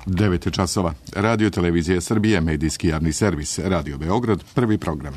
9 časova. Radio Televizija Srbije, medijski javni servis. Radio Beograd, prvi program.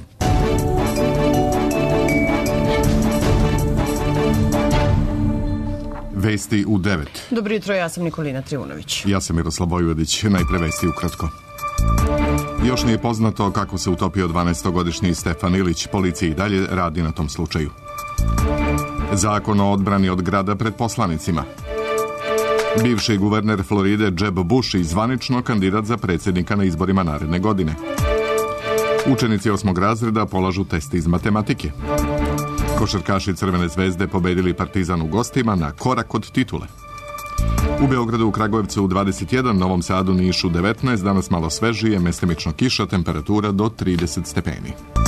Vesti u 9. Dobro jutro, ja sam Nikolina Trivunović. Ja sam Miroslav Vojvodić. Najpre vesti ukratko. Još nije poznato kako se utopio 12-godišnji Stefan Ilić. Policija i dalje radi na tom slučaju. Zakon o odbrani od grada pred poslanicima. Bivši guverner Floride Jeb Bush i zvanično kandidat za predsjednika na izborima naredne godine. Učenici 8. razreda polažu test iz matematike. Košarkaši Crvene zvezde pobedili Partizan u gostima na korak od titule. U Beogradu, u Kragujevcu 21, Novom Sadu, Nišu 19, danas malo svežije, mestimično kiša, temperatura do 30 stepeni.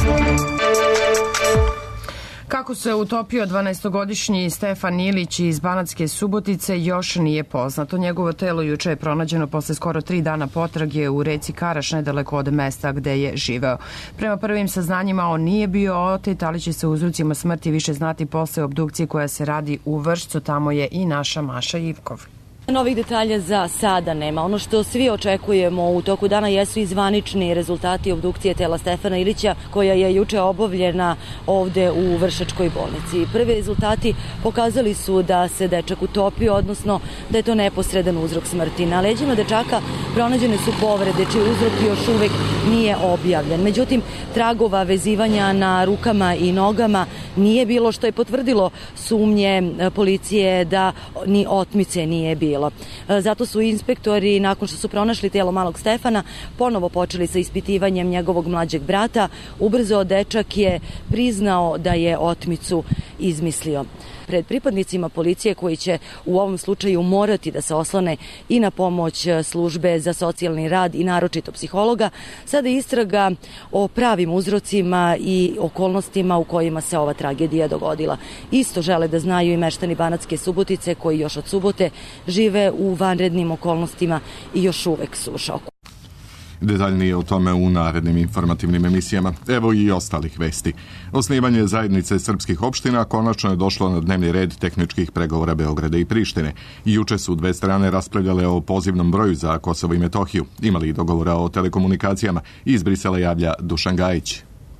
Kako se utopio 12-godišnji Stefan Ilić iz Banatske Subotice još nije poznato. Njegovo telo juče je pronađeno posle skoro 3 dana potrage u reci Karaš, nedaleko od mesta gde je živeo. Prema prvim saznanjima on nije bio otet, ali će se uzrocima smrti više znati posle obdukcije koja se radi u Vršcu. Tamo je i naša Maša Ivkov. Novih detalja za sada nema. Ono što svi očekujemo u toku dana jesu i zvanični rezultati obdukcije tela Stefana Ilića, koja je juče obavljena ovde u Vršačkoj bolnici. Prvi rezultati pokazali su da se dečak utopio, odnosno da je to neposredan uzrok smrti. Na leđima dečaka pronađene su povrede, čiji uzrok još uvek nije objavljen. Međutim, tragova vezivanja na rukama i nogama nije bilo, što je potvrdilo sumnje policije da ni otmice nije bilo. Zato su inspektori, nakon što su pronašli telo malog Stefana, ponovo počeli sa ispitivanjem njegovog mlađeg brata. Ubrzo dečak je priznao da je otmicu izmislio. Pred pripadnicima policije, koji će u ovom slučaju morati da se oslone i na pomoć službe za socijalni rad i naročito psihologa, sada istraga o pravim uzrocima i okolnostima u kojima se ova tragedija dogodila. Isto žele da znaju i meštani Banatske Subotice, koji još od subote žive u vanrednim okolnostima i još uvek su u šoku. Detaljnije o tome u narednim informativnim emisijama. Evo i ostalih vesti. Osnivanje zajednice srpskih opština konačno je došlo na dnevni red tehničkih pregovora Beograda i Prištine. Juče su dve strane raspravljale o pozivnom broju za Kosovo i Metohiju. Imali i dogovora o telekomunikacijama. Iz Brisela javlja Dušan Gajić.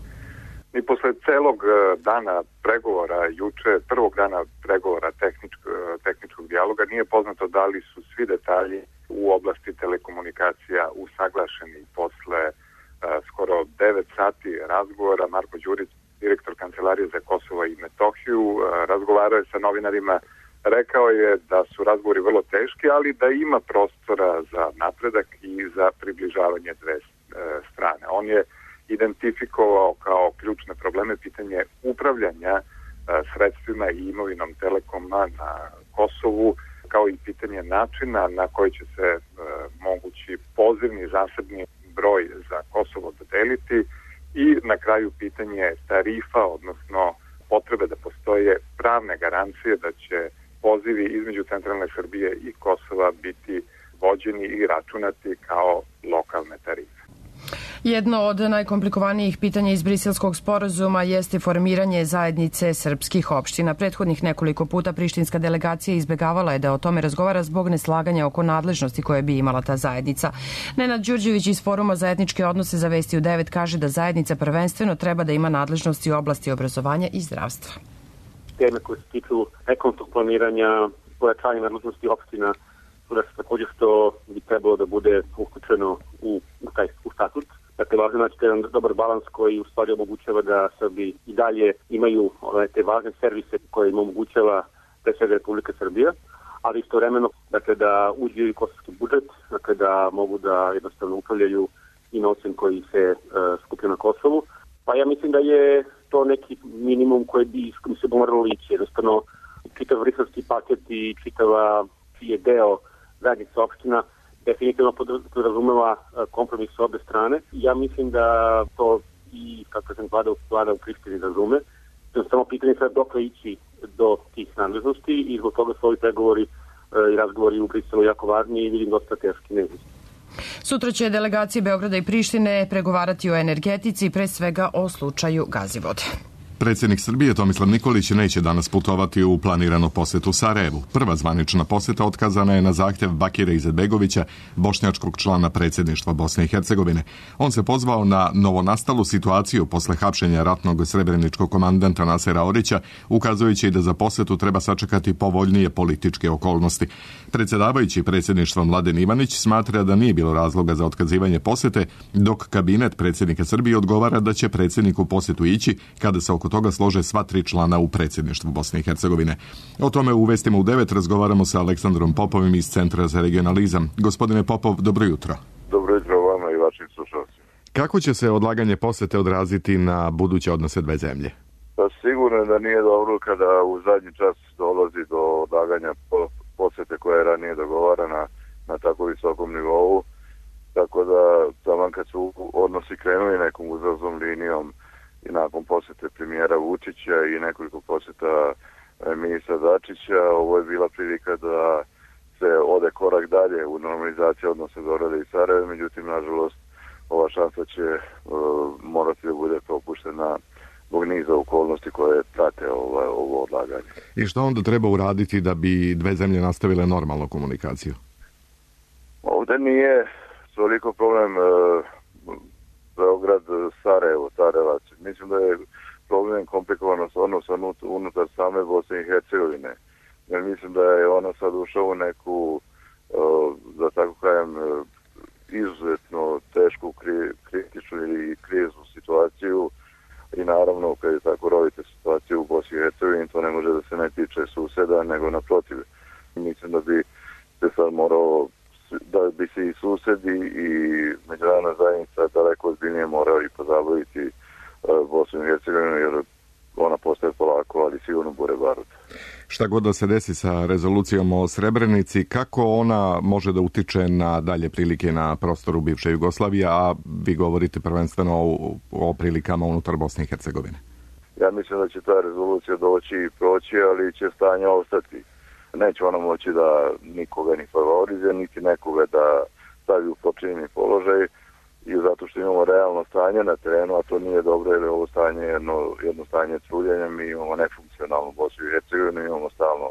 I posle celog dana pregovora, juče, prvog dana pregovora tehničkog dijaloga, nije poznato da li su svi detalji u oblasti telekomunikacija usaglašeni. Posle skoro 9 sati razgovora, Marko Đurić, direktor Kancelarije za Kosovo i Metohiju, razgovarao je sa novinarima. Rekao je da su razgovori vrlo teški, ali da ima prostora za napredak i za približavanje dve strane. On je identifikovao kao ključne probleme pitanje upravljanja sredstvima i imovinom Telekoma na Kosovu, kao i pitanje načina na koji će se mogući pozivni zasebni broj za Kosovo dodeliti i na kraju pitanje tarifa, odnosno potrebe da postoje pravne garancije da će pozivi između centralne Srbije i Kosova biti vođeni i računati kao lokalne tarife. Jedno od najkomplikovanijih pitanja iz Briselskog sporazuma jeste formiranje zajednice srpskih opština. Prethodnih nekoliko puta prištinska delegacija izbegavala je da o tome razgovara zbog neslaganja oko nadležnosti koje bi imala ta zajednica. Nenad Đurđević iz Foruma za etničke odnose za Vesti u 9 kaže da zajednica prvenstveno treba da ima nadležnosti u oblasti obrazovanja i zdravstva. Teme koje se tiču ekonomskog planiranja, pojačanja nadležnosti opština, da se također što bi trebalo da bude uključeno u statut. Dakle, važno naći jedan dobar balans koji u stvari omogućava da Srbi i dalje imaju te važne servise koje im omogućava pre svega Republika Srbija, ali istovremeno dakle, da uđe i kosovski budžet, dakle, da mogu da jednostavno upravljaju i novcem koji se skuplja na Kosovu. Pa ja mislim da je to neki minimum koji bi se moralo ići. Jednostavno, čitav briselski paket i čitava je deo zajednica opština definitivno podrazumeva kompromis s obe strane. Ja mislim da to i, kako sam vlada u Prištini razume. Samo pitanje sad dokle ići do tih nadležnosti i zbog toga su ovi pregovori i razgovori u Briselu jako važni i vidim dosta teški neizvesti. Sutra će delegacije Beograda i Prištine pregovarati o energetici, pre svega o slučaju Gazivode. Predsjednik Srbije Tomislav Nikolić neće danas putovati u planiranu posetu Sarajevu. Prva zvanična poseta otkazana je na zahtjev Bakira Izetbegovića, bošnjačkog člana predsjedništva Bosne i Hercegovine. On se pozvao na novonastalu situaciju posle hapšenja ratnog srebreničkog komandanta Nasera Orića, ukazujući da za posetu treba sačekati povoljnije političke okolnosti. Predsjedavajući predsjedništva Mladen Ivanić smatra da nije bilo razloga za otkazivanje posete, dok kabinet predsjednika Srbije odgovara da će predsjednik u posetu ići kada se oko toga slože sva 3 člana u predsjedništvu Bosne i Hercegovine. O tome u Vestima u 9 razgovaramo sa Aleksandrom Popovim iz Centra za regionalizam. Gospodine Popov, dobro jutro. Dobro jutro vama i vašim slušalcima. Kako će se odlaganje posete odraziti na buduće odnose dve zemlje? Pa sigurno da nije dobro kada u zadnji čas dolazi do odlaganja posete koja je ranije dogovarana na tako visokom nivou. Tako da taman kad su odnosi krenuli nekom uzlaznom linijom i nakon posete premijera Vučića i nekoliko poseta ministra Dačića, ovo je bila prilika da se ode korak dalje u normalizaciji odnosa Beograda i Sarajeva, međutim, nažalost, ova šansa će morati da bude propuštena zbog niza okolnosti koje prate ovo odlaganje. I što onda treba uraditi da bi dve zemlje nastavile normalnu komunikaciju? Ovde nije toliko problem Beograd-Sarajevo, Sarajevac. Mislim da je problem komplikovanost odnosa unutar same Bosne i Hercegovine. Jer mislim da je ona sad ušla u neku, da tako kajem, izuzetno tešku, kritičnu ili kriznu situaciju i naravno kad je tako rovite situaciju u Bosni i Hercegovini, to ne može da se ne tiče suseda, nego naprotiv. Mislim da bi se sad morao, da bi se i susedi i međunarodna zajednica daleko ozbiljnije morao i pozabaviti Bosnu i Hercegovinu, jer ona postaje polako, ali sigurno bure barut. Šta god da se desi sa rezolucijom o Srebrenici, kako ona može da utiče na dalje prilike na prostoru bivše Jugoslavije, a vi govorite prvenstveno o prilikama unutar Bosne i Hercegovine? Ja mislim da će ta rezolucija doći i proći, ali će stanje ostati. Neće ona moći da nikoga ni favorizuje, niti nekoga da stavi u počinjeni položaj, i zato što imamo realno stanje na terenu, a to nije dobro jer je ovo stanje jedno stanje truljenja. Mi imamo nefunkcionalnu Bosnu i Hercegovinu, imamo stalno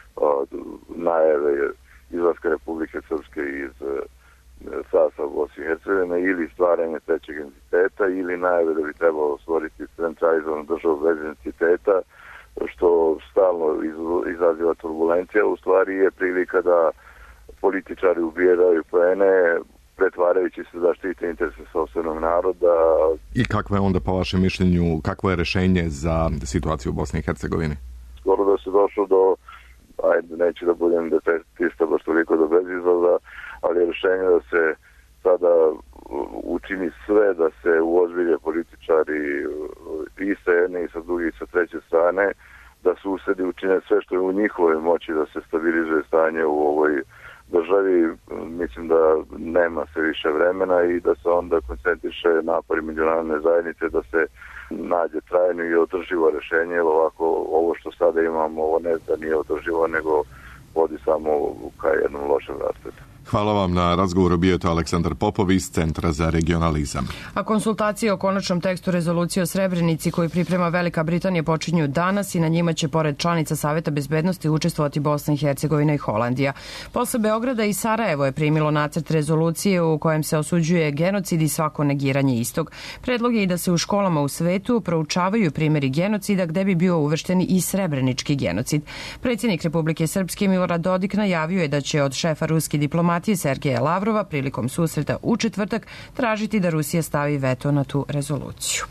najave izlaska Republike Srpske iz sastava Bosne i Hercegovine ili stvaranje trećeg entiteta ili najave da bi trebalo stvoriti centralizovanu državu bez entiteta, što stalno izaziva turbulencija. U stvari je prilika da političari ubijaju poene, pretvarajući se da štite interese sopstvenog naroda. I kakvo je onda, po vašem mišljenju, kakvo je rešenje za situaciju u Bosni i Hercegovini? Skoro da se došlo do, neću da budem detetista baš toliko do bez izlaza, ali je rešenje da se sada učini sve da se uozbilje političari i sa jedne i sa druge i sa treće strane, da susedi učine sve što je u njihovoj moći da se stabilizuje stanje u ovoj državi. Mislim da nema se više vremena i da se onda koncentriše napori međunarodne zajednice da se nađe trajno i održivo rešenje, jer ovako ovo što sada imamo, ovo ne da nije održivo, nego vodi samo ka jednom lošem raspletu. Hvala vam na razgovoru, bio je to Aleksandar Popov iz Centra za regionalizam. A konsultacije o konačnom tekstu rezolucije o Srebrenici koju priprema Velika Britanija počinju danas i na njima će pored članica Saveta bezbednosti učestvovati Bosna i Hercegovina i Holandija. Posle Beograda i Sarajevo je primilo nacrt rezolucije u kojem se osuđuje genocid i svako negiranje istog. Predlog je i da se u školama u svetu proučavaju primjeri genocida gde bi bio uvršten i srebrenički genocid. Predsjednik Republike Srpske Milorad Dodik najavio je da će od šefa ruske diplomatije Sergeja Lavrova prilikom susreta u četvrtak tražiti da Rusija stavi veto na tu rezoluciju.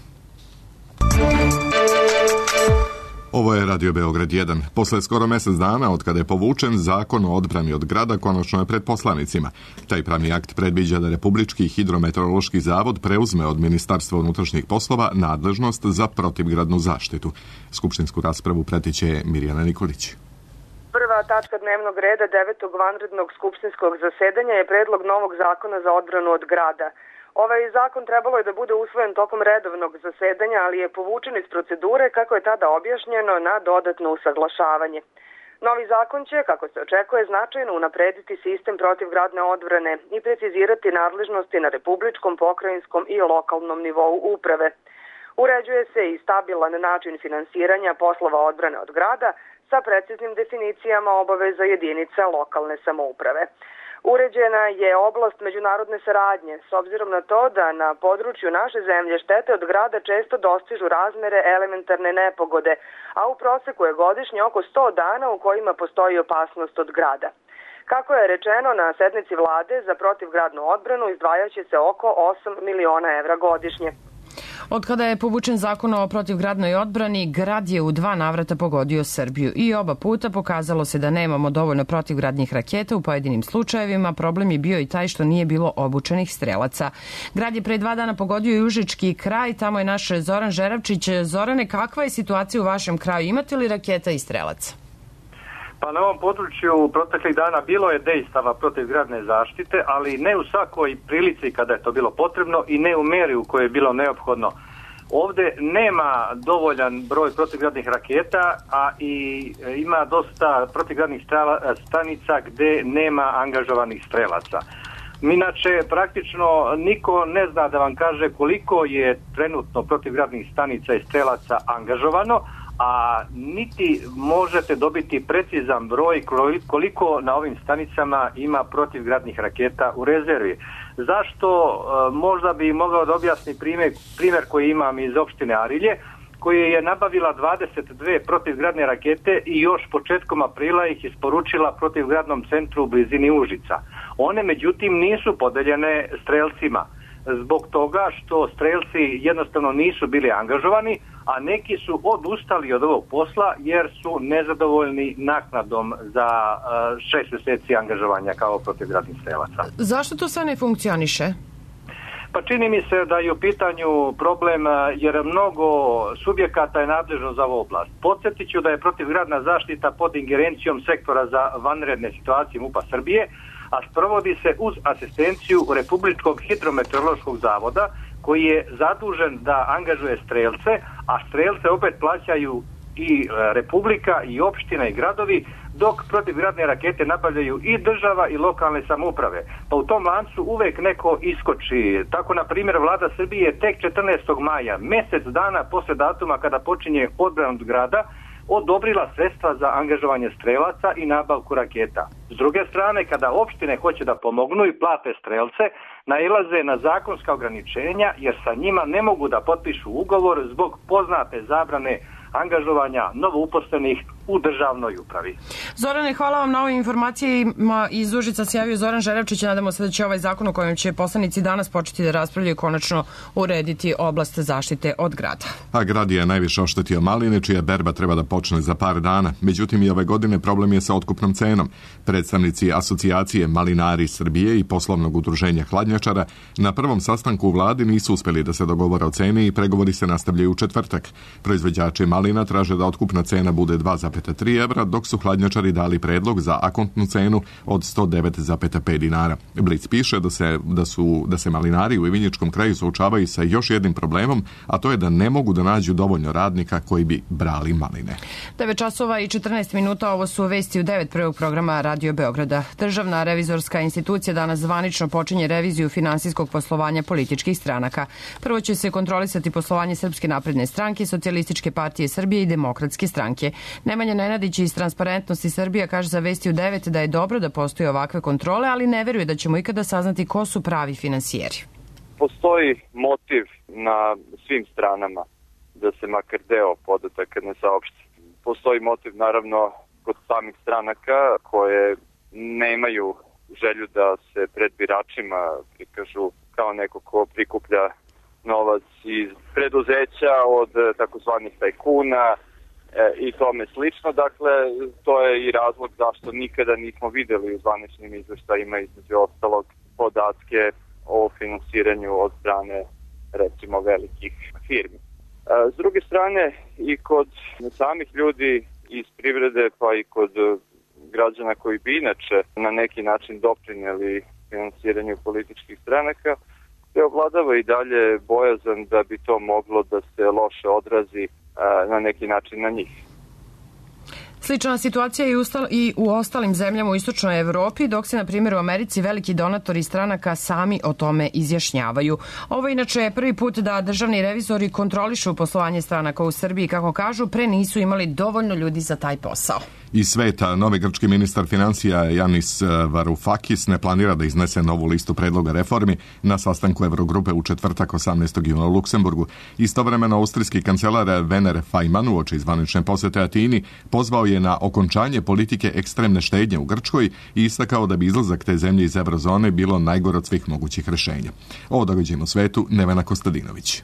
Ovo je Radio Beograd 1. Posle skoro mesec dana od kada je povučen Zakon o odbrani od grada, konačno je pred poslanicima. Taj pravni akt predviđa da Republički hidrometeorološki zavod preuzme od Ministarstva unutrašnjih poslova nadležnost za protivgradnu zaštitu. Skupštinsku raspravu pratiće Mirjana Nikolić. Prva tačka dnevnog reda 9. vanrednog skupštinskog zasedanja je predlog novog zakona za odbranu od grada. Ovaj zakon trebalo je da bude usvojen tokom redovnog zasedanja, ali je povučen iz procedure, kako je tada objašnjeno, na dodatno usaglašavanje. Novi zakon će, kako se očekuje, značajno unaprediti sistem protivgradne odbrane i precizirati nadležnosti na republičkom, pokrajinskom i lokalnom nivou uprave. Uređuje se i stabilan način finansiranja poslova odbrane od grada sa preciznim definicijama obaveza jedinica lokalne samouprave. Uređena je oblast međunarodne saradnje, s obzirom na to da na području naše zemlje štete od grada često dostižu razmere elementarne nepogode, a u proseku je godišnje oko 100 dana u kojima postoji opasnost od grada. Kako je rečeno na sednici vlade, za protivgradnu odbranu izdvajaće se oko 8 miliona evra godišnje. Od kada je povučen zakon o protivgradnoj odbrani, grad je u 2 navrata pogodio Srbiju i oba puta pokazalo se da nemamo dovoljno protivgradnih raketa u pojedinim slučajevima. Problem je bio i taj što nije bilo obučenih strelaca. Grad je pre 2 dana pogodio i Užički kraj, tamo je naš Zoran Žerevčić. Zorane, kakva je situacija u vašem kraju? Imate li raketa i strelaca? Pa na ovom području proteklih dana bilo je dejstava protivgradne zaštite, ali ne u svakoj prilici kada je to bilo potrebno i ne u meri u kojoj je bilo neophodno. Ovde nema dovoljan broj protivgradnih raketa, a i ima dosta protivgradnih stanica gde nema angažovanih strelaca. Inače, praktično niko ne zna da vam kaže koliko je trenutno protivgradnih stanica i strelaca angažovano, a niti možete dobiti precizan broj koliko na ovim stanicama ima protivgradnih raketa u rezervi. Zašto? Možda bi mogao da objasni primjer koji imam iz opštine Arilje, koja je nabavila 22 protivgradne rakete i još početkom aprila ih isporučila protivgradnom centru u blizini Užica. One međutim nisu podeljene strelcima, zbog toga što strelci jednostavno nisu bili angažovani, a neki su odustali od ovog posla jer su nezadovoljni naknadom za 6 mjeseci angažovanja kao protivgradnih strelaca. Zašto to sve ne funkcioniše? Pa čini mi se da je u pitanju problem jer mnogo subjekata je nadležno za ovu oblast. Podsjetit ću da je protivgradna zaštita pod ingerencijom sektora za vanredne situacije MUP-a Srbije, a sprovodi se uz asistenciju Republičkog hidrometeorološkog zavoda koji je zadužen da angažuje strelce, a strelce opet plaćaju i Republika i opština i gradovi, dok protivgradne rakete nabavljaju i država i lokalne samouprave. Pa u tom lancu uvek neko iskoči. Tako, na primjer, vlada Srbije tek 14. maja, mjesec dana posle datuma kada počinje odbrana od grada, odobrila sredstva za angažovanje strelaca i nabavku raketa. S druge strane, kada opštine hoće da pomognu i plate strelce, nailaze na zakonska ograničenja jer sa njima ne mogu da potpišu ugovor zbog poznate zabrane angažovanja novouposlenih u državnoj upravi. Zorane, hvala vam na ovoj informaciji. Iz Užica se javio Zoran Žerevčić. Nadamo se da će ovaj zakon o kojem će poslanici danas početi da raspravljaju konačno urediti oblast zaštite od grada. A grad je najviše oštetio maline, čija berba treba da počne za par dana. Međutim, i ove godine problem je sa otkupnom cenom. Predstavnici asocijacije Malinari Srbije i poslovnog udruženja hladnjačara na prvom sastanku u vladi nisu uspeli da se dogovore o ceni i pregovori se nastavljaju u četvrtak. Proizvođači malina traže da otkupna cena bude 2,3 evra, dok su hladnjačari dali predlog za akontnu cenu od 109,5 dinara. Blic piše da se malinari u Ivinjičkom kraju suočavaju sa još jednim problemom, a to je da ne mogu da nađu dovoljno radnika koji bi brali maline. 9 časova i 14 minuta, ovo su vesti u 9 prvog programa Radio Beograda. Državna revizorska institucija danas zvanično počinje reviziju finansijskog poslovanja političkih stranaka. Prvo će se kontrolisati poslovanje Srpske napredne stranke, Socijalističke partije Srbije i Demokratske stranke. Nemanja Nenadić iz Transparentnosti Srbija kaže za vesti u 9 da je dobro da postoje ovakve kontrole, ali ne veruje da ćemo ikada saznati ko su pravi finansijeri. Postoji motiv na svim stranama da se makar deo podataka ne saopšti. Postoji motiv naravno kod samih stranaka koje nemaju želju da se pred biračima prikažu kao neko ko prikuplja novac iz preduzeća od takozvanih tajkuna i tome slično. Dakle, to je i razlog zašto nikada nismo videli u zvaničnim izveštajima između ostalog podatke o finansiranju od strane recimo velikih firmi. S druge strane i kod samih ljudi iz privrede pa i kod građana koji bi inače na neki način doprinijeli finansiranju političkih stranaka se ovladava i dalje bojazan da bi to moglo da se loše odrazi na neki način na njih. Slična situacija je i u ostalim zemljama u istočnoj Evropi, dok se, na primjer, u Americi veliki donatori stranaka sami o tome izjašnjavaju. Ovo inače je prvi put da državni revizori kontrolišu poslovanje stranaka u Srbiji. Kako kažu, pre nisu imali dovoljno ljudi za taj posao. Iz sveta, novi grčki ministar financija Janis Varoufakis ne planira da iznese novu listu predloga reformi na sastanku Evrogrupe u četvrtak 18. juna u Luksemburgu. Istovremeno, austrijski kancelar Werner Faymann uoči zvanične posete Atini pozvao je na okončanje politike ekstremne štednje u Grčkoj i istakao da bi izlazak te zemlje iz eurozone bilo najgore od svih mogućih rešenja. O događajima u svetu Nevena Kostadinović.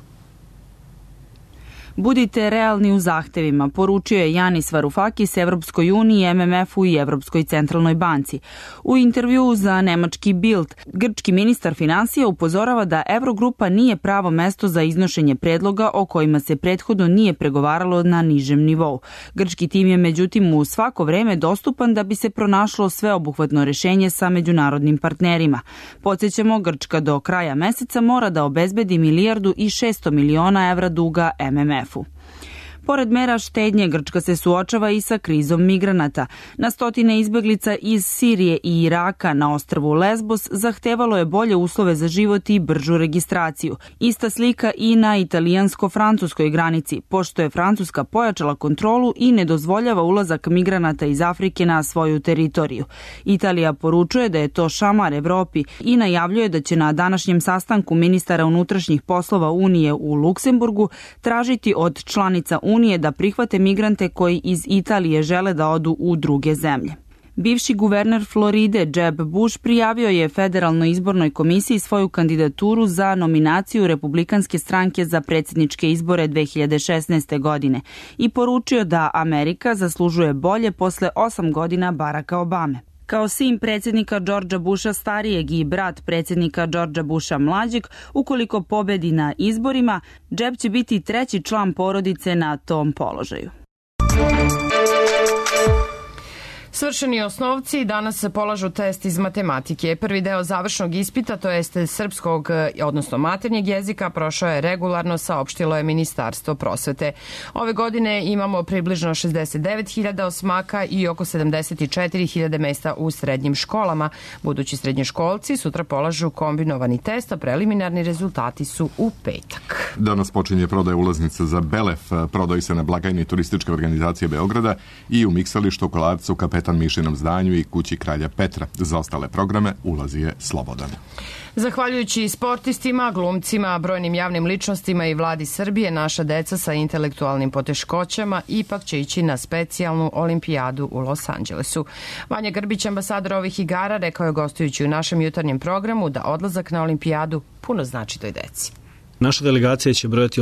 Budite realni u zahtevima, poručio je Janis Varoufakis Evropskoj uniji, MMF-u i Evropskoj centralnoj banci. U intervjuu za nemački Bild, grčki ministar finansija upozorava da Evrogrupa nije pravo mesto za iznošenje predloga o kojima se prethodno nije pregovaralo na nižem nivou. Grčki tim je međutim u svako vreme dostupan da bi se pronašlo sveobuhvatno rešenje sa međunarodnim partnerima. Podsjećamo, Grčka do kraja meseca mora da obezbedi 1,6 milijardi evra duga MMF. Pored mera štednje, Grčka se suočava i sa krizom migranata. Na stotine izbeglica iz Sirije i Iraka na ostrvu Lesbos zahtevalo je bolje uslove za život i bržu registraciju. Ista slika i na italijansko-francuskoj granici, pošto je Francuska pojačala kontrolu i ne dozvoljava ulazak migranata iz Afrike na svoju teritoriju. Italija poručuje da je to šamar Evropi i najavljuje da će na današnjem sastanku ministara unutrašnjih poslova Unije u Luksemburgu tražiti od članica Unije da prihvate migrante koji iz Italije žele da odu u druge zemlje. Bivši guverner Floride Jeb Bush prijavio je Federalnoj izbornoj komisiji svoju kandidaturu za nominaciju Republikanske stranke za predsjedničke izbore 2016. godine i poručio da Amerika zaslužuje bolje posle 8 godina Baracka Obame. Kao sin predsjednika Georgea Busha starijeg i brat predsjednika Georgea Busha mlađeg, ukoliko pobedi na izborima, Jeb će biti treći član porodice na tom položaju. Svršeni osnovci danas se polažu test iz matematike. Prvi deo završnog ispita, to jeste srpskog, odnosno maternjeg jezika, prošao je regularno, saopštilo je Ministarstvo prosvete. Ove godine imamo približno 69.000 osmaka i oko 74.000 mesta u srednjim školama. Budući srednjoškolci sutra polažu kombinovani test, a preliminarni rezultati su u petak. Danas počinje prodaja ulaznica za Belef. Prodaju se na blagajni Turističke organizacije Beograda i u Miksalištu, Kolarcu, Kapetan Mišinom zdanju i kući Kralja Petra. Za ostale programe ulaz je slobodan. Zahvaljujući sportistima, glumcima, brojnim javnim ličnostima i vladi Srbije, naša deca sa intelektualnim poteškoćama ipak će ići na specijalnu olimpijadu u Los Angelesu. Vanja Grbić, ambasador ovih igara, rekao je gostujući u našem jutarnjem programu da odlazak na olimpijadu puno znači toj deci. Naša delegacija će brojati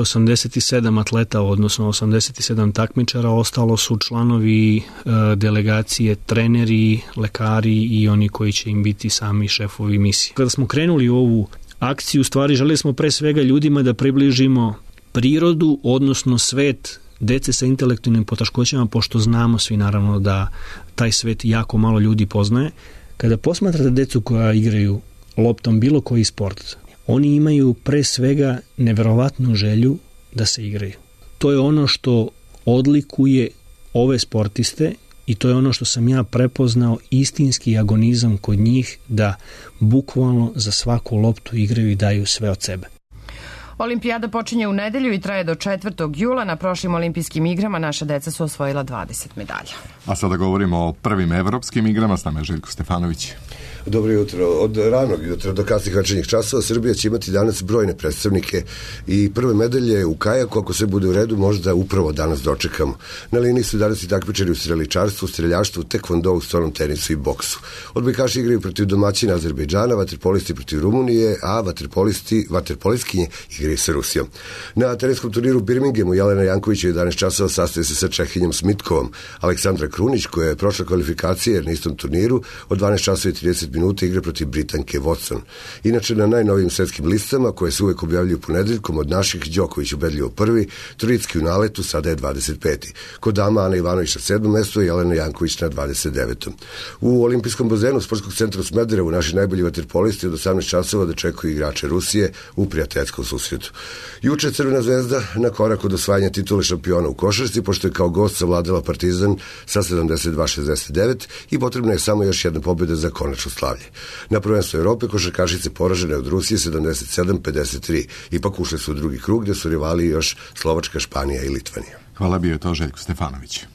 87 atleta, odnosno 87 takmičara, ostalo su članovi delegacije, treneri, lekari i oni koji će im biti sami šefovi misije. Kada smo krenuli u ovu akciju, stvari želeli smo pre svega ljudima da približimo prirodu, odnosno svet dece sa intelektualnim poteškoćama, pošto znamo svi naravno da taj svet jako malo ljudi poznaje. Kada posmatrate decu koja igraju loptom bilo koji sport, oni imaju pre svega neverovatnu želju da se igraju. To je ono što odlikuje ove sportiste i to je ono što sam ja prepoznao, istinski agonizam kod njih, da bukvalno za svaku loptu igraju i daju sve od sebe. Olimpijada počinje u nedelju i traje do 4. jula. Na prošlim olimpijskim igrama naša deca su osvojila 20 medalja. A sada govorimo o prvim evropskim igrama. S nama je Željko Stefanović. Dobro jutro. Od ranog jutra do kasnih večernjih časova Srbija će imati danas brojne predstavnike i prve medalje u kajaku, ako sve bude u redu, možda upravo danas dočekamo. Na liniji su danas i takmičari u streličarstvu, streljaštvu, tekvondou, stolnom tenisu i boksu. Odbojkaši igraju protiv domaćina Azerbejdžana, vaterpolisti protiv Rumunije, a vaterpolistkinje igraju sa Rusijom. Na terenskom turniru u Birminghamu Jelena Janković u 11 časova sastaje se sa Čehinjom Smitkovom. Aleksandra Krunić, koja je prošla kvalifikacije na istom turniru, od 12 časova i 30 minuta igra protiv Britanke Watson. Inače, na najnovijim svetskim listama, koje se uvek objavljuju ponedeljkom, od naših Đoković ubedljivo prvi, Turicki u naletu, sada je 25. Kod dama Ana Ivanović na 7. mestu, Jelena Janković na 29. U olimpijskom bazenu Sportskog centra u Smederevu naši najbolji vaterpolisti od 18 časova dočekuju igrače Rusije u prijateljskom susretu susretu. Juče Crvena zvezda na korak od osvajanja titule šampiona u košarci, pošto je kao gost savladala Partizan sa 72-69 i potrebna je samo još jedna pobjeda za konačno slavlje. Na prvenstvu Evrope košarkašice poražene od Rusije 77-53. Ipak ušle su u drugi krug gde su rivali još Slovačka, Španija i Litvanija. Hvala, bio je to Željko Stefanović.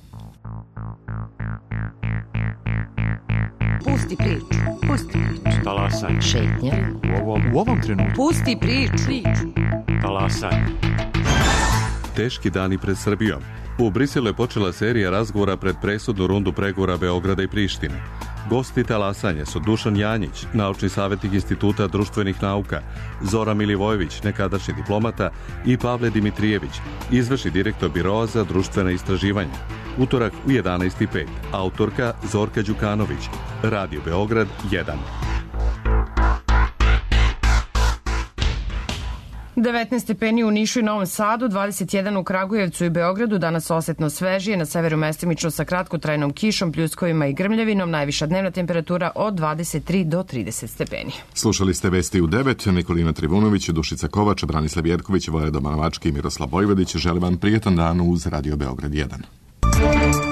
Pusti priču. Talasaj. Šetnja. U ovom trenutku. Pusti priču. Talasaj. Teški dani pred Srbijom. U Briselu je počela serija razgovora pred presudnu rundu pregovora Beograda i Prištine. Gosti talasanja su Dušan Janjić, naučni savjetnik Instituta društvenih nauka, Zoran Milivojević, nekadašnji diplomata, i Pavle Dimitrijević, izvršni direktor Biroa za društvena istraživanja. Utorak u 11:05. Autorka Zorka Đukanović. Radio Beograd 1. 19 stepeni u Nišu i Novom Sadu, 21 u Kragujevcu i Beogradu, danas osetno svežije, na severu mestimično sa kratkotrajnom kišom, pljuskovima i grmljavinom, najviša dnevna temperatura od 23 do 30 stepeni. Slušali ste Vesti u 9, Nikolina Trivunović, Dušica Kovač, Branislav Jerković, Voja Domanovački i Miroslav Bojvodić. Želim vam prijetan dan uz Radio Beograd 1.